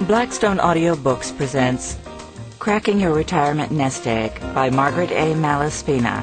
Blackstone Audiobooks presents Cracking Your Retirement Nest Egg by Margaret A. Malaspina.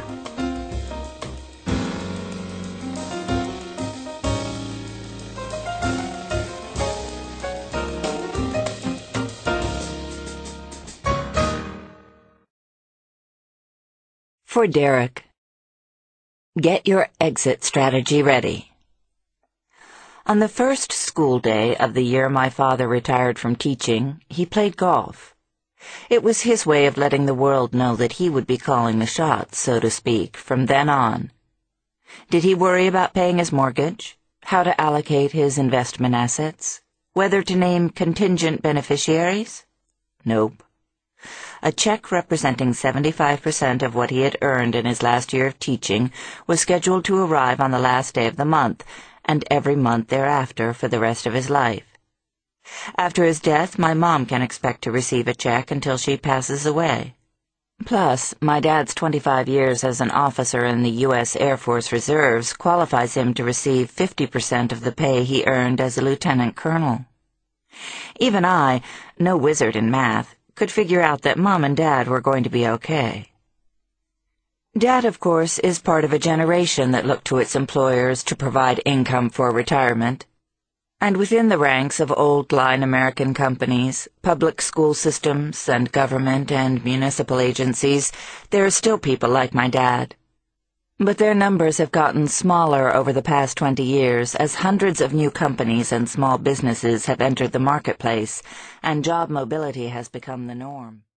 For Derek. Get your exit strategy ready. On the first school day of the year my father retired from teaching, he played golf. It was his way of letting the world know that he would be calling the shots, so to speak, from then on. Did he worry about paying his mortgage? How to allocate his investment assets? Whether to name contingent beneficiaries? Nope. A check representing 75% of what he had earned in his last year of teaching was scheduled to arrive on the last day of the month, and every month thereafter for the rest of his life. After his death, my mom can expect to receive a check until she passes away. Plus, my dad's 25 years as an officer in the U.S. Air Force Reserves qualifies him to receive 50% of the pay he earned as a lieutenant colonel. Even I, no wizard in math, could figure out that Mom and Dad were going to be okay. Dad, of course, is part of a generation that looked to its employers to provide income for retirement. And within the ranks of old-line American companies, public school systems, and government and municipal agencies, there are still people like my dad. But their numbers have gotten smaller over the past 20 years as hundreds of new companies and small businesses have entered the marketplace, and job mobility has become the norm.